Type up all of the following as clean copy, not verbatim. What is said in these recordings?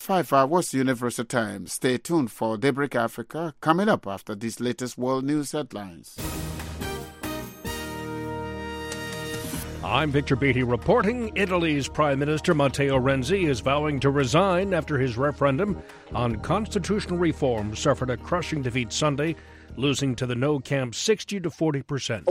5 hours Universal Time. Stay tuned for Daybreak Africa coming up after these latest world news headlines. I'm Victor Beattie reporting. Italy's Prime Minister Matteo Renzi is vowing to resign after his referendum on constitutional reform suffered a crushing defeat Sunday, losing to the no camp 60 to 40%.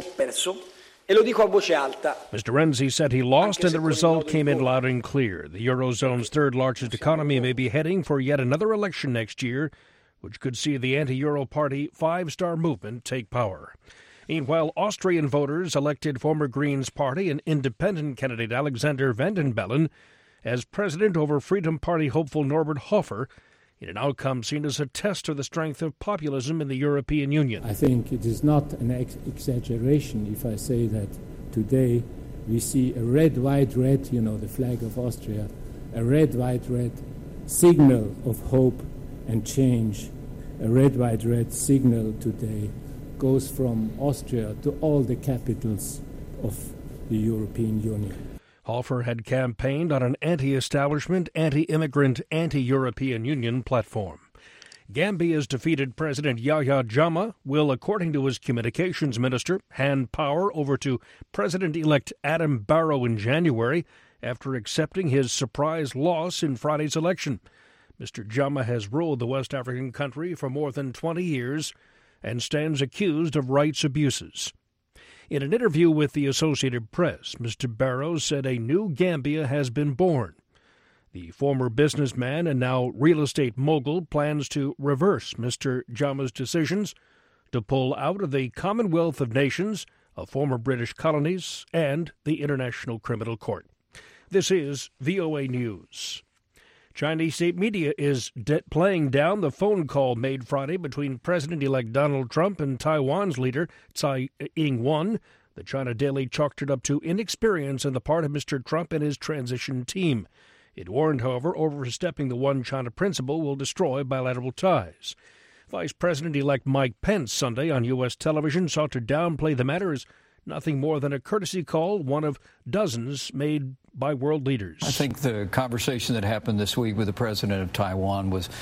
Mr. Renzi said he lost and the result came in loud and clear. The Eurozone's third largest economy may be heading for yet another election next year, which could see the anti-Euro party Five Star Movement take power. Meanwhile, Austrian voters elected former Greens Party and independent candidate Alexander Van den Bellen as president over Freedom Party hopeful Norbert Hofer, in an outcome seen as a test of the strength of populism in the European Union. I think it is not an exaggeration if I say that today we see a red, white, red, the flag of Austria, a red, white, red signal of hope and change. A red, white, red signal today goes from Austria to all the capitals of the European Union. Hofer had campaigned on an anti-establishment, anti-immigrant, anti-European Union platform. Gambia's defeated President Yahya Jammeh will, according to his communications minister, hand power over to President-elect Adam Barrow in January after accepting his surprise loss in Friday's election. Mr. Jammeh has ruled the West African country for more than 20 years and stands accused of rights abuses. In an interview with the Associated Press, Mr. Barrow said a new Gambia has been born. The former businessman and now real estate mogul plans to reverse Mr. Jammeh's decisions to pull out of the Commonwealth of Nations, of former British colonies, and the International Criminal Court. This is VOA News. Chinese state media is playing down the phone call made Friday between President-elect Donald Trump and Taiwan's leader Tsai Ing-wen. The China Daily chalked it up to inexperience on the part of Mr. Trump and his transition team. It warned, however, overstepping the One China principle will destroy bilateral ties. Vice President-elect Mike Pence Sunday on U.S. television sought to downplay the matter as nothing more than a courtesy call, one of dozens made by world leaders. I think the conversation that happened this week with the president of Taiwan was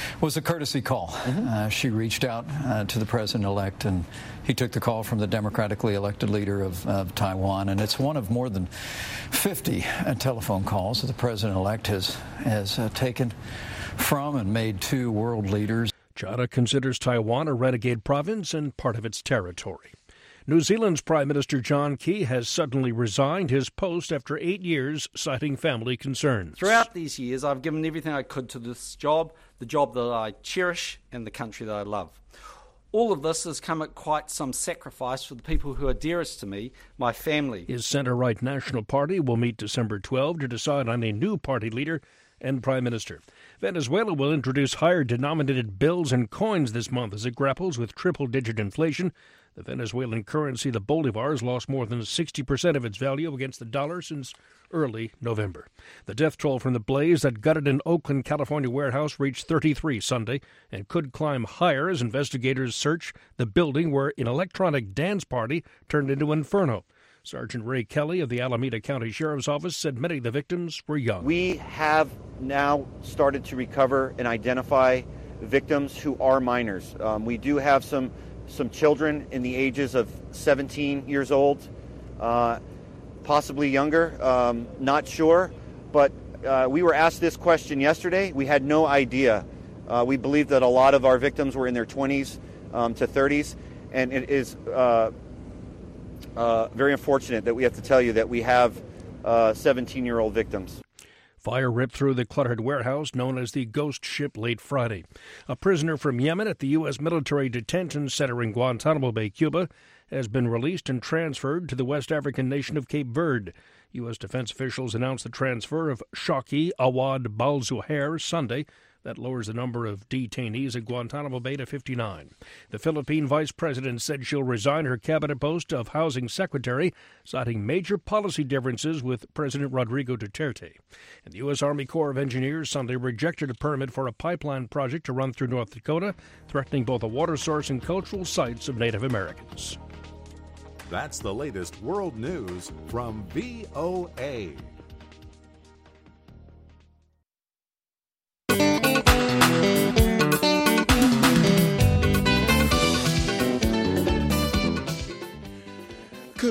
a courtesy call. She reached out to the president-elect, and he took the call from the democratically elected leader of Taiwan. And it's one of more than 50 telephone calls that the president-elect has taken from and made to world leaders. China considers Taiwan a renegade province and part of its territory. New Zealand's Prime Minister John Key has suddenly resigned his post after 8 years, citing family concerns. Throughout these years, I've given everything I could to this job, the job that I cherish and the country that I love. All of this has come at quite some sacrifice for the people who are dearest to me, my family. His centre-right National Party will meet December 12 to decide on a new party leader and prime minister. Venezuela will introduce higher denominated bills and coins this month as it grapples with triple-digit inflation. The Venezuelan currency, the bolivar, has lost more than 60% of its value against the dollar since early November. The death toll from the blaze that gutted an Oakland, California warehouse reached 33 Sunday and could climb higher as investigators search the building where an electronic dance party turned into an inferno. Sergeant Ray Kelly of the Alameda County Sheriff's Office said many of the victims were young. We have now started to recover and identify victims who are minors. We do have some children in the ages of 17 years old, possibly younger, not sure. But we were asked this question yesterday. We had no idea. We believe that a lot of our victims were in their 20s to 30s, and it is very unfortunate that we have to tell you that we have 17-year-old victims. Fire ripped through the cluttered warehouse known as the Ghost Ship late Friday. A prisoner from Yemen at the U.S. military detention center in Guantanamo Bay, Cuba, has been released and transferred to the West African nation of Cape Verde. U.S. defense officials announced the transfer of Shaki Awad Balzuhair Sunday. That lowers the number of detainees at Guantanamo Bay to 59. The Philippine vice president said she'll resign her cabinet post of housing secretary, citing major policy differences with President Rodrigo Duterte. And the U.S. Army Corps of Engineers Sunday rejected a permit for a pipeline project to run through North Dakota, threatening both a water source and cultural sites of Native Americans. That's the latest world news from VOA.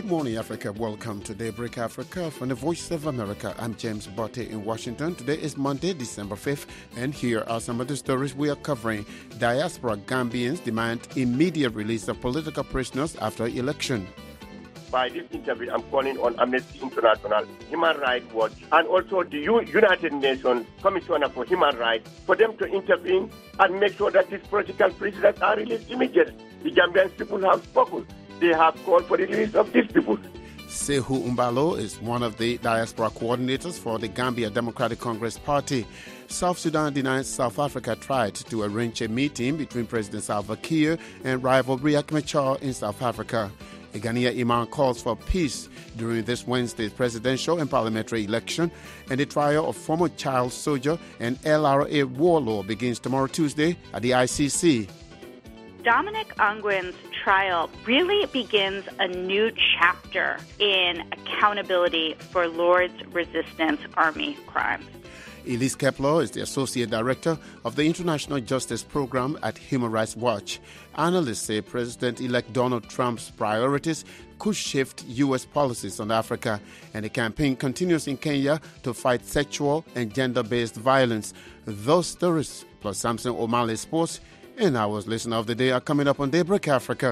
morning, Africa. Welcome to Daybreak Africa from the Voice of America. I'm James Botte in Washington. Today is Monday, December 5th, and here are some of the stories we are covering. Diaspora Gambians demand immediate release of political prisoners after election. By this interview, I'm calling on Amnesty International, Human Rights Watch, and also the United Nations Commissioner for Human Rights for them to intervene and make sure that these political prisoners are released immediately. The Gambian people have spoken. They have called for the release of these people. Sehu Umbalo is one of the diaspora coordinators for the Gambia Democratic Congress Party. South Sudan denies South Africa tried to arrange a meeting between President Salva Kiir and rival Riek Machar in South Africa. A Ghanaian imam calls for peace during this Wednesday's presidential and parliamentary election, and the trial of former child soldier and LRA warlord begins tomorrow Tuesday at the ICC. Dominic Ongwen's trial really begins a new chapter in accountability for Lord's Resistance Army crimes. Elise Kepler is the Associate Director of the International Justice Program at Human Rights Watch. Analysts say President-elect Donald Trump's priorities could shift U.S. policies on Africa, and the campaign continues in Kenya to fight sexual and gender-based violence. Those stories, plus Samson O'Malley Sports, and our listener of the day are coming up on Daybreak Africa.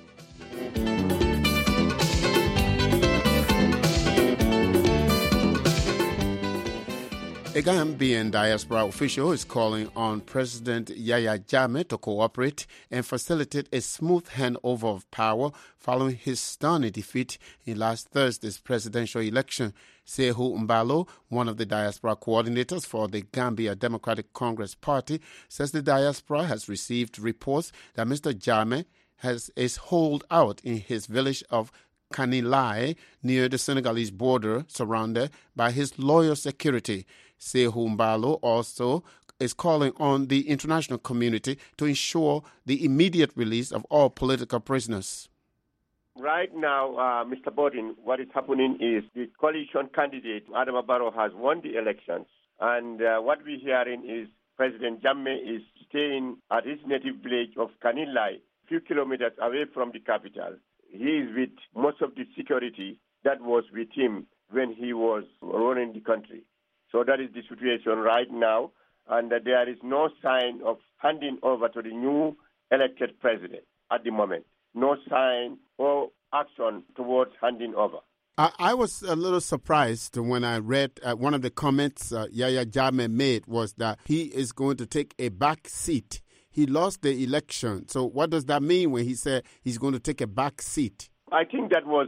A Gambian diaspora official is calling on President Yahya Jammeh to cooperate and facilitate a smooth handover of power following his stunning defeat in last Thursday's presidential election. Sehu Umbalo, one of the diaspora coordinators for the Gambia Democratic Congress Party, says the diaspora has received reports that Mr. Jammeh is holed out in his village of Kanilai near the Senegalese border, surrounded by his loyal security. Sehu Umbalo also is calling on the international community to ensure the immediate release of all political prisoners. Right now, Mr. Bodin, what is happening is the coalition candidate, Adama Barrow, has won the elections. And what we're hearing is President Jammeh is staying at his native village of Kanilai, a few kilometers away from the capital. He is with most of the security that was with him when he was running the country. So that is the situation right now, and there is no sign of handing over to the new elected president at the moment. No sign or action towards handing over. I was a little surprised when I read one of the comments Yahya Jammeh made was that he is going to take a back seat. He lost the election. So what does that mean when he said he's going to take a back seat? I think that was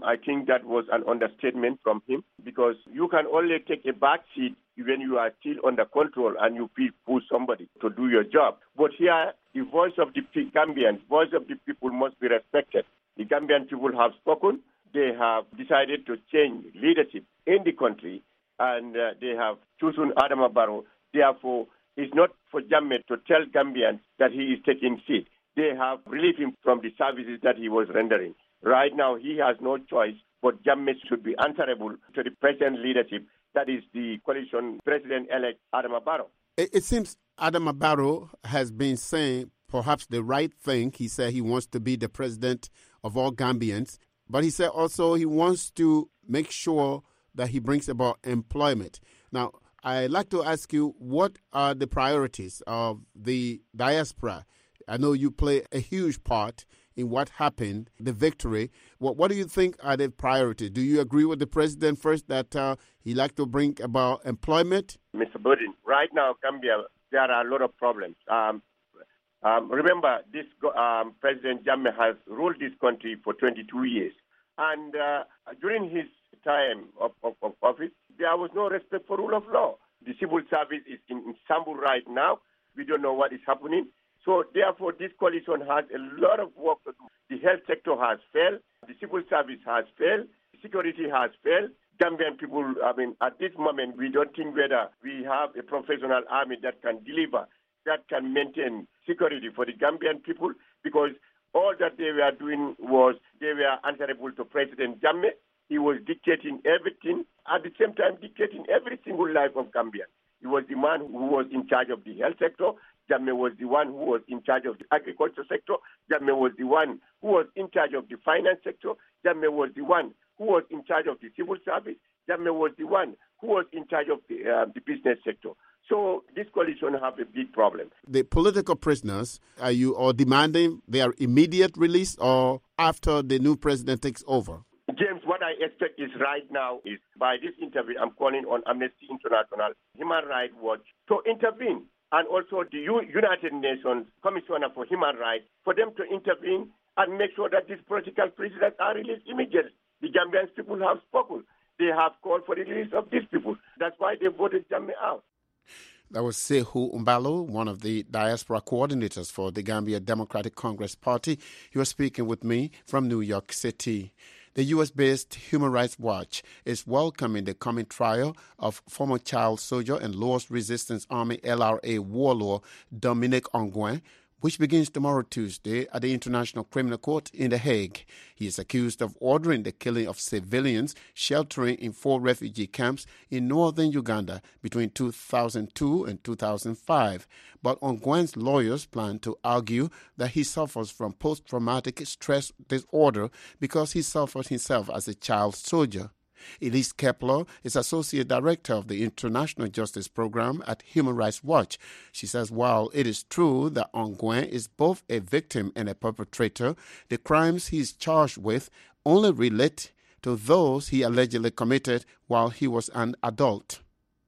an understatement from him, because you can only take a back seat when you are still under control and you push somebody to do your job. But here, the voice of the Gambians, voice of the people must be respected. The Gambian people have spoken. They have decided to change leadership in the country, and they have chosen Adama Barrow. Therefore, it's not for Jammeh to tell Gambians that he is taking seat. They have relieved him from the services that he was rendering. Right now, he has no choice, but Jammeh should be answerable to the present leadership, that is the coalition president-elect Adama Barrow. It seems Adama Barrow has been saying perhaps the right thing. He said he wants to be the president of all Gambians, but he said also he wants to make sure that he brings about employment. Now, I'd like to ask you, what are the priorities of the diaspora? I know you play a huge part in what happened, the victory. What do you think are the priorities? Do you agree with the president first that he'd like to bring about employment? Mr. Bodin, right now, Gambia, there are a lot of problems. Remember, this President Jammeh has ruled this country for 22 years. And during his time of office, there was no respect for rule of law. The civil service is in Istanbul right now. We don't know what is happening. So, therefore, this coalition has a lot of work to do. The health sector has failed. The civil service has failed. Security has failed. Gambian people, at this moment, we don't think whether we have a professional army that can deliver, that can maintain security for the Gambian people, because all that they were doing was they were answerable to President Jammeh. He was dictating everything, at the same time dictating every single life of Gambians. He was the man who was in charge of the health sector. Jammeh was the one who was in charge of the agriculture sector. Jammeh was the one who was in charge of the finance sector. Jammeh was the one who was in charge of the civil service. Jammeh was the one who was in charge of the business sector. So this coalition have a big problem. The political prisoners, are you all demanding their immediate release or after the new president takes over? James, what I expect is right now is by this interview, I'm calling on Amnesty International, Human Rights Watch to intervene, and also the United Nations Commissioner for Human Rights, for them to intervene and make sure that these political prisoners are released immediately. The Gambian people have spoken. They have called for the release of these people. That's why they voted Jammeh out. That was Sehu Umbalo, one of the diaspora coordinators for the Gambia Democratic Congress Party. He was speaking with me from New York City. The U.S.-based Human Rights Watch is welcoming the coming trial of former child soldier and Lord's Resistance Army LRA warlord Dominic Ongwen, which begins tomorrow Tuesday at the International Criminal Court in The Hague. He is accused of ordering the killing of civilians sheltering in 4 refugee camps in northern Uganda between 2002 and 2005. But Ongwen's lawyers plan to argue that he suffers from post-traumatic stress disorder because he suffered himself as a child soldier. Elise Kepler is Associate Director of the International Justice Program at Human Rights Watch. She says while it is true that Ongwen is both a victim and a perpetrator, the crimes he is charged with only relate to those he allegedly committed while he was an adult.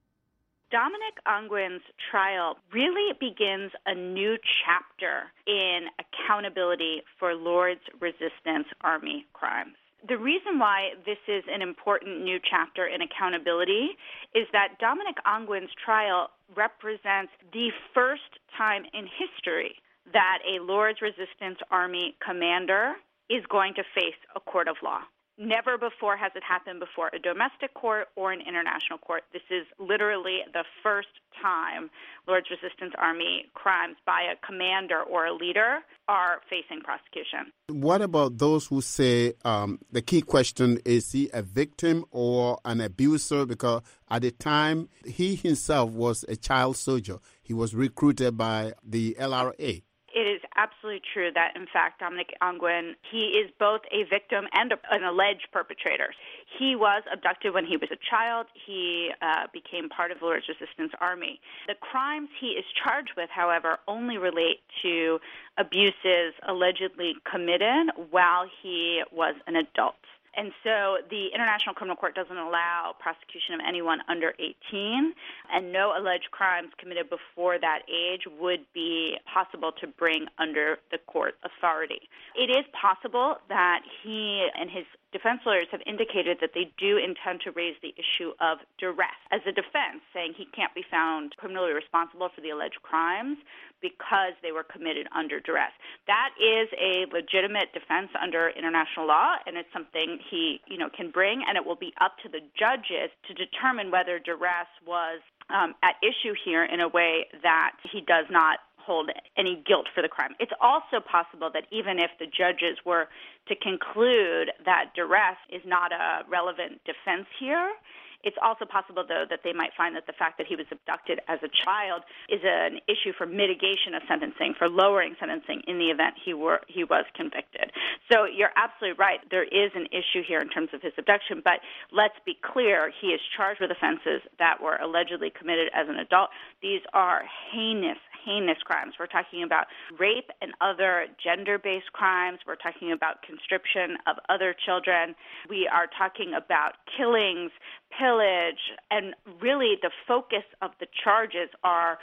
Dominic Ongwen's trial really begins a new chapter in accountability for Lord's Resistance Army crimes. The reason why this is an important new chapter in accountability is that Dominic Ongwen's trial represents the first time in history that a Lord's Resistance Army commander is going to face a court of law. Never before has it happened before a domestic court or an international court. This is literally the first time Lord's Resistance Army crimes by a commander or a leader are facing prosecution. What about those who say the key question is he a victim or an abuser? Because at the time, he himself was a child soldier. He was recruited by the LRA. It is absolutely true that, in fact, Dominic Ongwen, he is both a victim and an alleged perpetrator. He was abducted when he was a child. He became part of the Lord's Resistance Army. The crimes he is charged with, however, only relate to abuses allegedly committed while he was an adult. And so the International Criminal Court doesn't allow prosecution of anyone under 18, and no alleged crimes committed before that age would be possible to bring under the court authority. It is possible that he and his defense lawyers have indicated that they do intend to raise the issue of duress as a defense, saying he can't be found criminally responsible for the alleged crimes because they were committed under duress. That is a legitimate defense under international law, and it's something he, can bring, and it will be up to the judges to determine whether duress was at issue here in a way that he does not hold any guilt for the crime. It's also possible that even if the judges were to conclude that duress is not a relevant defense here, it's also possible, though, that they might find that the fact that he was abducted as a child is an issue for mitigation of sentencing, for lowering sentencing in the event he was convicted. So you're absolutely right. There is an issue here in terms of his abduction, but let's be clear. He is charged with offenses that were allegedly committed as an adult. These are heinous crimes. We're talking about rape and other gender-based crimes. We're talking about conscription of other children. We are talking about killings, pillage, and really the focus of the charges are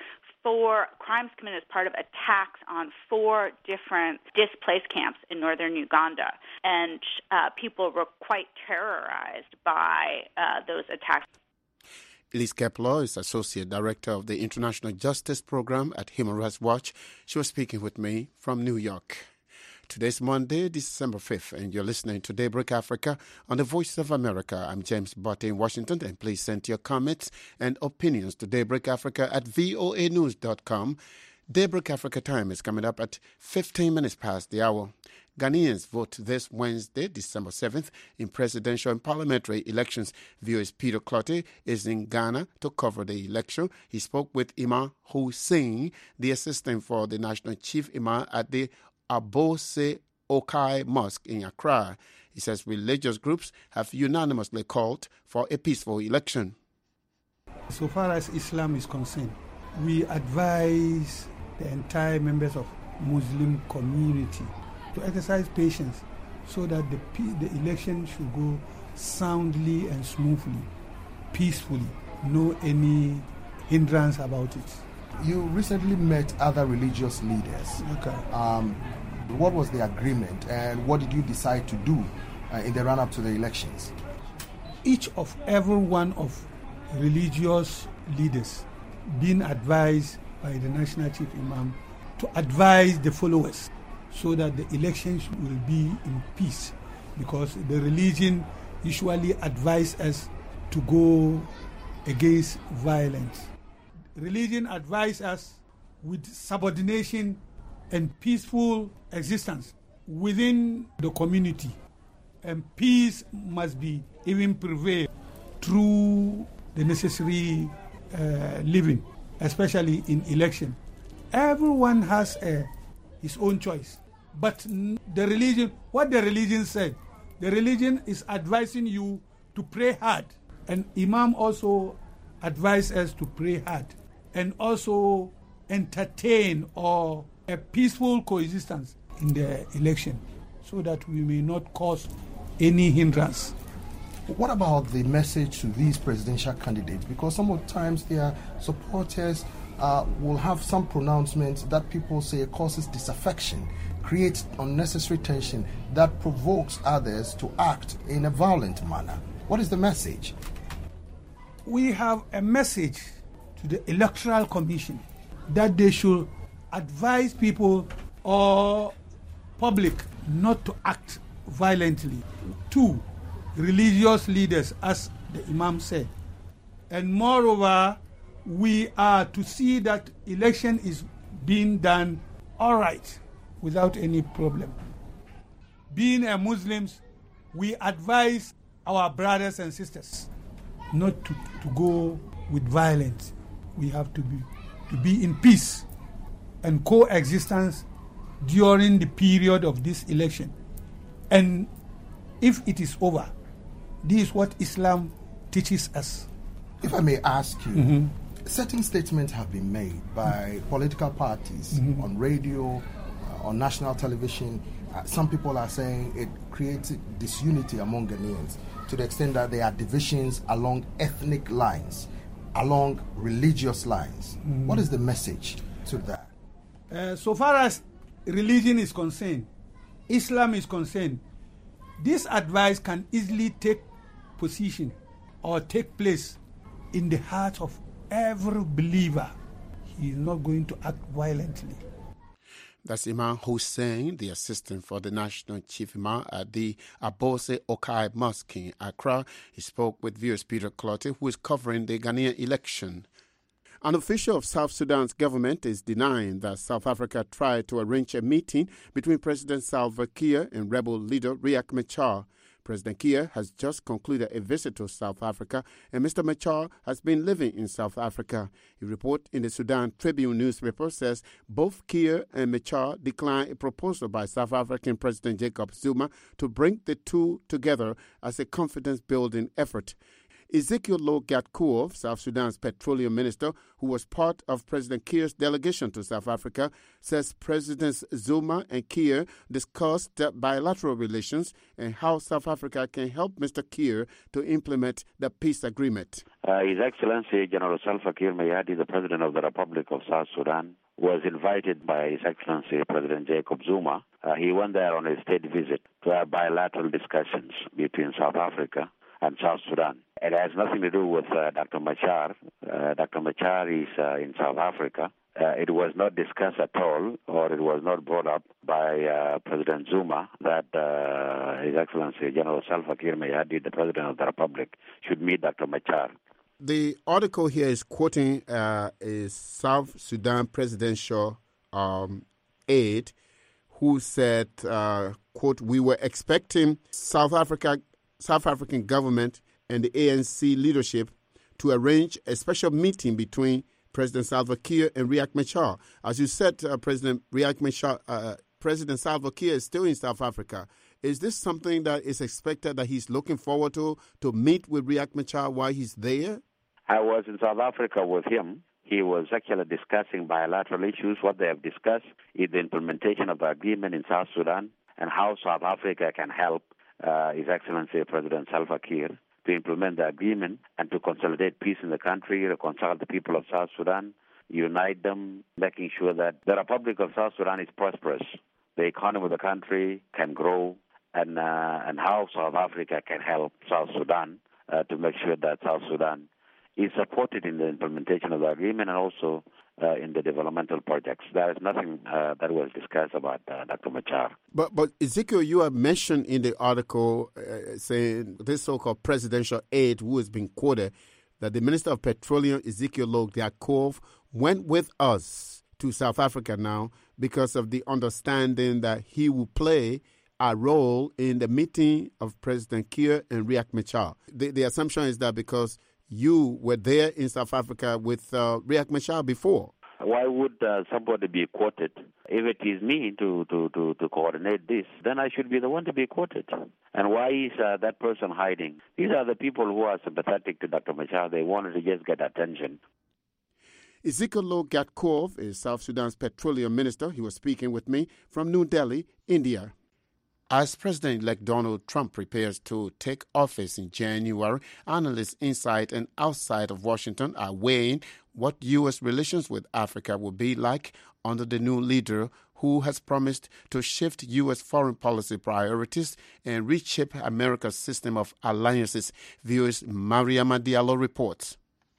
4 crimes committed as part of attacks on 4 different displaced camps in northern Uganda. And people were quite terrorized by those attacks. Elise Kepler is Associate Director of the International Justice Program at Human Rights Watch. She was speaking with me from New York. Today's Monday, December 5th, and you're listening to Daybreak Africa on the Voice of America. I'm James Botte in Washington, and please send your comments and opinions to Daybreak Africa at voanews.com. Daybreak Africa time is coming up at 15 minutes past the hour. Ghanaians vote this Wednesday, December 7th, in presidential and parliamentary elections. VOA's Peter Clottey is in Ghana to cover the election. He spoke with Imam Hussein, the assistant for the national chief imam at the Abose Okai Mosque in Accra. He says religious groups have unanimously called for a peaceful election. So far as Islam is concerned, we advise the entire members of Muslim community to exercise patience so that the election should go soundly and smoothly, peacefully, no any hindrance about it. You recently met other religious leaders. Okay. What was the agreement and what did you decide to do in the run-up to the elections? Every one of religious leaders being advised by the National Chief Imam to advise the followers so that the elections will be in peace, because the religion usually advises us to go against violence. Religion advises us with subordination and peaceful existence within the community, and peace must be even prevail through the necessary living, especially in election. Everyone has his own choice, but the religion, what the religion said, the religion is advising you to pray hard, and Imam also advised us to pray hard and also entertain or a peaceful coexistence in the election so that we may not cause any hindrance. What about the message to these presidential candidates? Because sometimes their supporters will have some pronouncements that people say causes disaffection, creates unnecessary tension that provokes others to act in a violent manner. What is the message? We have a message to the Electoral Commission that they should advise people or public not to act violently. 2, religious leaders, as the Imam said. And moreover, we are to see that election is being done all right, without any problem. Being a Muslims, we advise our brothers and sisters not to go with violence. We have to be in peace and coexistence during the period of this election. And if it is over, this is what Islam teaches us. If I may ask you, certain statements have been made by political parties on radio, on national television. Some people are saying it creates disunity among Ghanaians to the extent that there are divisions along ethnic lines, along religious lines. What is the message to that? So far as religion is concerned, Islam is concerned, this advice can easily take position or take place in the heart of every believer. He is not going to act violently. That's Imam Hussein, the assistant for the national chief imam at the Abose Okai Mosque in Accra. He spoke with VOA's Peter Clottey, who is covering the Ghanaian election. An official of South Sudan's government is denying that South Africa tried to arrange a meeting between President Salva Kiir and rebel leader Riek Machar. President Kiir has just concluded a visit to South Africa, and Mr. Machar has been living in South Africa. A report in the Sudan Tribune newspaper says both Kiir and Machar declined a proposal by South African President Jacob Zuma to bring the two together as a confidence-building effort. Ezekiel Lo-Gatkuoth, South Sudan's petroleum minister, who was part of President Kiir's delegation to South Africa, says Presidents Zuma and Kiir discussed bilateral relations and how South Africa can help Mr. Kiir to implement the peace agreement. His Excellency General Salva Kiir Mayadi, the President of the Republic of South Sudan, was invited by His Excellency President Jacob Zuma. He went there on a state visit to have bilateral discussions between South Africa and South Sudan. It has nothing to do with Dr. Machar. Dr. Machar is in South Africa. It was not discussed at all, or it was not brought up by President Zuma that His Excellency General Salva Kiir Mayadi, the President of the Republic, should meet Dr. Machar. The article here is quoting a South Sudan presidential aide who said, quote, we were expecting South African government and the ANC leadership to arrange a special meeting between President Salva Kiir and Riek Machar. As you said, President Salva Kiir is still in South Africa. Is this something that is expected that he's looking forward to meet with Riek Machar while he's there? I was in South Africa with him. He was actually discussing bilateral issues. What they have discussed is the implementation of the agreement in South Sudan and how South Africa can help His Excellency President Salva Kiir to implement the agreement and to consolidate peace in the country, reconcile the people of South Sudan, unite them, making sure that the Republic of South Sudan is prosperous, the economy of the country can grow, and how South Africa can help South Sudan to make sure that South Sudan is supported in the implementation of the agreement and also in the developmental projects. There is nothing that was discussed about Dr. Machar. But Ezekiel, you have mentioned in the article saying this so-called presidential aide who has been quoted that the Minister of Petroleum, Ezekiel Lok-Diakov, went with us to South Africa now because of the understanding that he will play a role in the meeting of President Kiir and Riek Machar. The assumption is that because you were there in South Africa with Riek Machar before. Why would somebody be quoted? If it is me to coordinate this, then I should be the one to be quoted. And why is that person hiding? These are the people who are sympathetic to Dr. Machar. They wanted to just get attention. Ezekiel Lok-Diakov is South Sudan's petroleum minister. He was speaking with me from New Delhi, India. As President-elect Donald Trump prepares to take office in January, analysts inside and outside of Washington are weighing what U.S. relations with Africa will be like under the new leader who has promised to shift U.S. foreign policy priorities and reshape America's system of alliances. Viewers Mariama Diallo reports.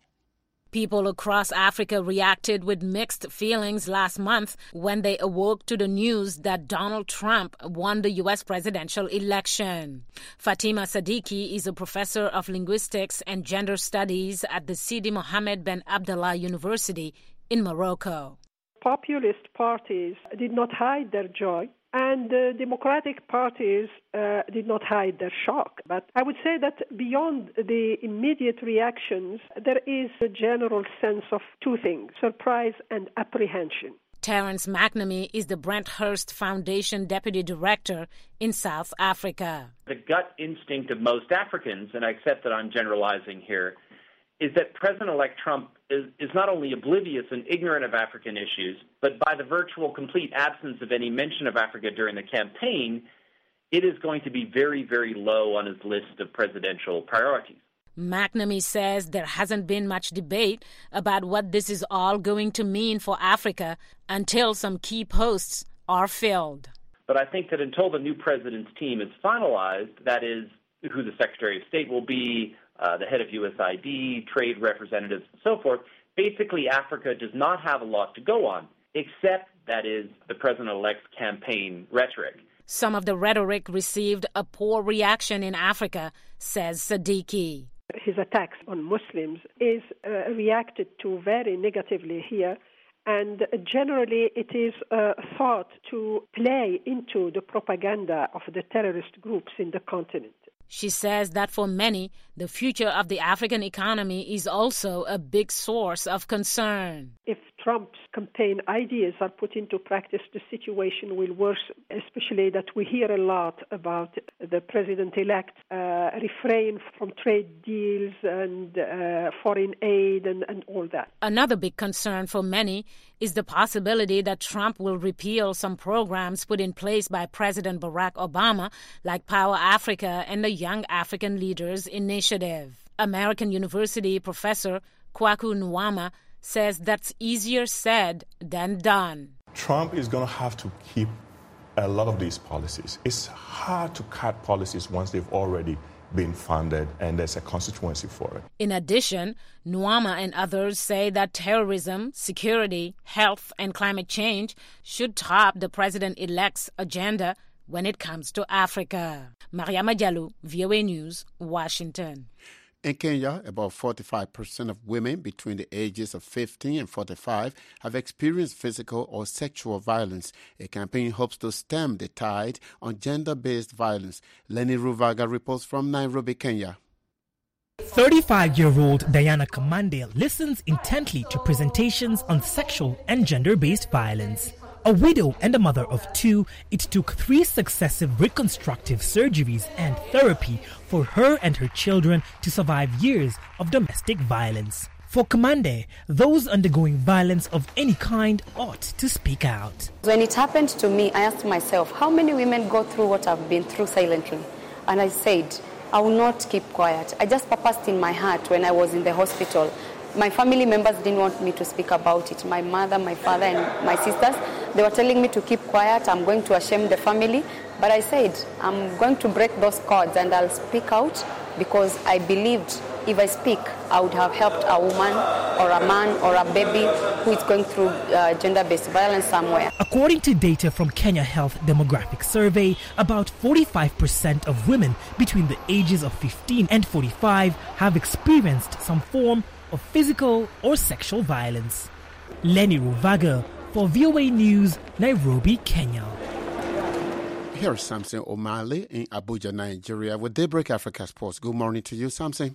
People across Africa reacted with mixed feelings last month when they awoke to the news that Donald Trump won the U.S. presidential election. Fatima Sadiki is a professor of linguistics and gender studies at the Sidi Mohammed bin Abdullah University in Morocco. Populist parties did not hide their joy, and the democratic parties did not hide their shock. But I would say that beyond the immediate reactions, there is a general sense of two things, surprise and apprehension. Terence McNamee is the Brent Hurst Foundation Deputy Director in South Africa. The gut instinct of most Africans, and I accept that I'm generalizing here, is that President-elect Trump is not only oblivious and ignorant of African issues, but by the virtual complete absence of any mention of Africa during the campaign, it is going to be very, very low on his list of presidential priorities. McNamee says there hasn't been much debate about what this is all going to mean for Africa until some key posts are filled. But I think that until the new president's team is finalized, that is, who the Secretary of State will be, the head of USAID, trade representatives, and so forth, basically Africa does not have a lot to go on, except, that is, the president-elect's campaign rhetoric. Some of the rhetoric received a poor reaction in Africa, says Sadiki. His attacks on Muslims is reacted to very negatively here, and generally it is thought to play into the propaganda of the terrorist groups in the continent. She says that for many, the future of the African economy is also a big source of concern. If Trump's campaign ideas are put into practice, the situation will worsen, especially that we hear a lot about the president-elect refrain from trade deals and foreign aid and all that. Another big concern for many is the possibility that Trump will repeal some programs put in place by President Barack Obama, like Power Africa and the Young African Leaders Initiative. American University professor Kwaku Nwama says that's easier said than done. Trump is going to have to keep a lot of these policies. It's hard to cut policies once they've already been funded and there's a constituency for it. In addition, Nwama and others say that terrorism, security, health, and climate change should top the president-elect's agenda when it comes to Africa. Mariama Diallo, VOA News, Washington. In Kenya, about 45% of women between the ages of 15 and 45 have experienced physical or sexual violence. A campaign hopes to stem the tide on gender-based violence. Lenny Ruvaga reports from Nairobi, Kenya. 35-year-old Diana Kamande listens intently to presentations on sexual and gender-based violence. A widow and a mother of two, it took 3 successive reconstructive surgeries and therapy for her and her children to survive years of domestic violence. For Kamande, those undergoing violence of any kind ought to speak out. When it happened to me, I asked myself, how many women go through what I've been through silently? And I said, I will not keep quiet. I just purposed in my heart when I was in the hospital. My family members didn't want me to speak about it. My mother, my father, and my sisters, they were telling me to keep quiet. I'm going to shame the family. But I said, I'm going to break those cords and I'll speak out because I believed if I speak, I would have helped a woman or a man or a baby who is going through gender-based violence somewhere. According to data from Kenya Health Demographic Survey, about 45% of women between the ages of 15 and 45 have experienced some form of physical or sexual violence. Lenny Ruvaga for VOA News, Nairobi, Kenya. Here is Samson O'Malley in Abuja, Nigeria with Daybreak Africa Sports. Good morning to you, Samson.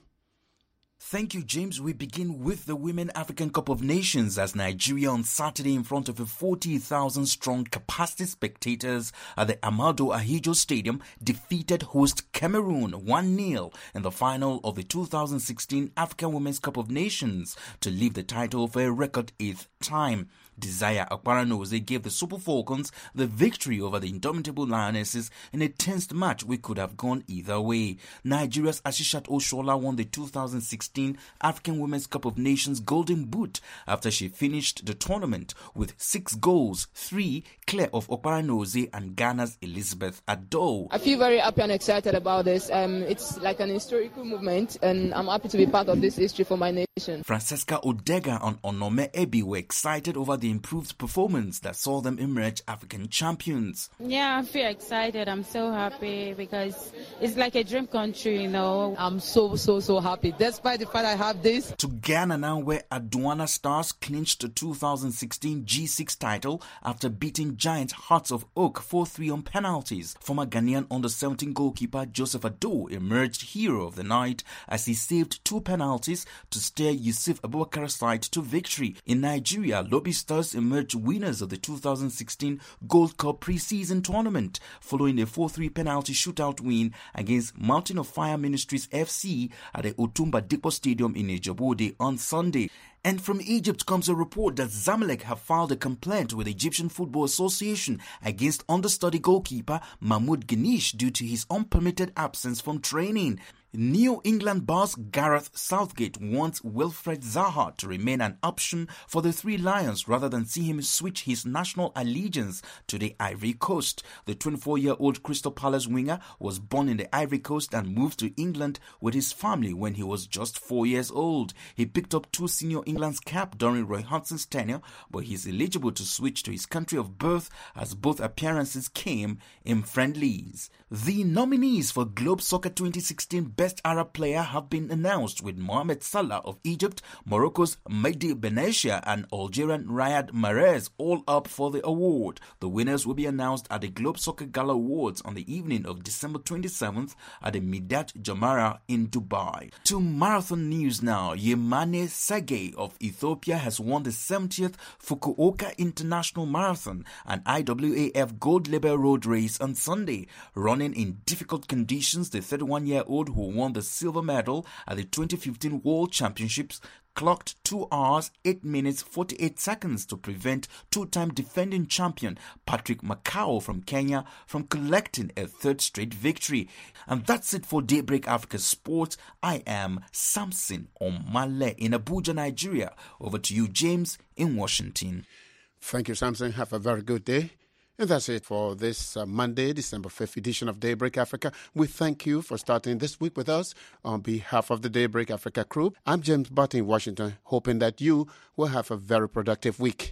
Thank you, James. We begin with the Women African Cup of Nations as Nigeria on Saturday in front of a 40,000-strong capacity spectators at the Amadou Ahidjo Stadium defeated host Cameroon 1-0 in the final of the 2016 African Women's Cup of Nations to leave the title for a record 8th time. Desire Akparanoze gave the Super Falcons the victory over the indomitable Lionesses in a tense match which could have gone either way. Nigeria's Asishat Oshola won the 2016 African Women's Cup of Nations Golden Boot after she finished the tournament with 6 goals, 3 clear of Akparanoze and Ghana's Elizabeth Ado. I feel very happy and excited about this. It's like an historical movement and I'm happy to be part of this history for my nation. Francesca Odega and Onome Ebi were excited over the improved performance that saw them emerge African champions. Yeah, I feel excited. I'm so happy because it's like a dream come true, you know. I'm so happy despite the fact I have this. To Ghana now, where Aduana Stars clinched the 2016 G6 title after beating giant Hearts of Oak 4-3 on penalties. Former Ghanaian under-17 goalkeeper Joseph Ado emerged hero of the night as he saved 2 penalties to steer Yusuf Abubakar's side to victory. In Nigeria, Lobby Stars emerged winners of the 2016 Gold Cup pre-season tournament following a 4-3 penalty shootout win against Mountain of Fire Ministries FC at the Otumba Dikpo Stadium in Ijebu-Ode on Sunday. And from Egypt comes a report that Zamalek have filed a complaint with the Egyptian Football Association against understudy goalkeeper Mahmoud Ganish due to his unpermitted absence from training. New England boss Gareth Southgate wants Wilfred Zaha to remain an option for the Three Lions rather than see him switch his national allegiance to the Ivory Coast. The 24-year-old Crystal Palace winger was born in the Ivory Coast and moved to England with his family when he was just 4 years old. He picked up 2 senior England's cap during Roy Hodgson's tenure, but he is eligible to switch to his country of birth as both appearances came in friendlies. The nominees for Globe Soccer 2016 Best Arab Player have been announced, with Mohamed Salah of Egypt, Morocco's Mehdi Benatia and Algerian Riyad Mahrez all up for the award. The winners will be announced at the Globe Soccer Gala Awards on the evening of December 27th at the Midat Jamara in Dubai. To marathon news now. Yemane Sege of Ethiopia has won the 70th Fukuoka International Marathon, an IWAF Gold Label Road race on Sunday. Running in difficult conditions, the 31-year-old who won the silver medal at the 2015 World Championships clocked 2 hours, 8 minutes, 48 seconds to prevent 2-time defending champion Patrick Makau from Kenya from collecting a 3rd straight victory. And that's it for Daybreak Africa Sports. I am Samson Omale in Abuja, Nigeria. Over to you, James, in Washington. Thank you, Samson. Have a very good day. And that's it for this Monday, December 5th edition of Daybreak Africa. We thank you for starting this week with us. On behalf of the Daybreak Africa crew, I'm James Butt in Washington, hoping that you will have a very productive week.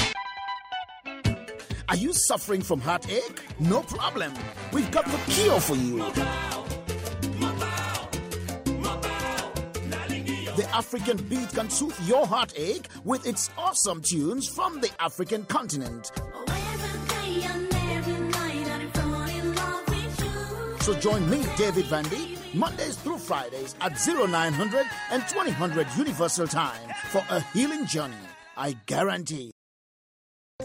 Are you suffering from heartache? No problem. We've got the cure for you. African beat can soothe your heartache with its awesome tunes from the African continent. So join me, David Vandy, Mondays through Fridays at 0900 and 2000 Universal Time for a healing journey. I guarantee.